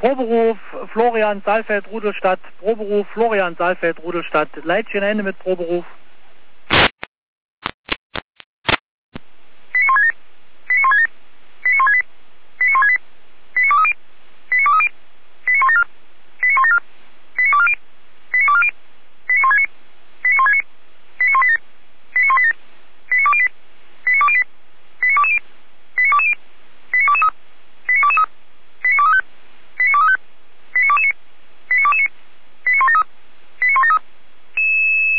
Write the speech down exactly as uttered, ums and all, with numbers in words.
Proberuf Florian Saalfeld Rudelstadt, Proberuf Florian Saalfeld Rudelstadt, Leitchen Ende mit Proberuf.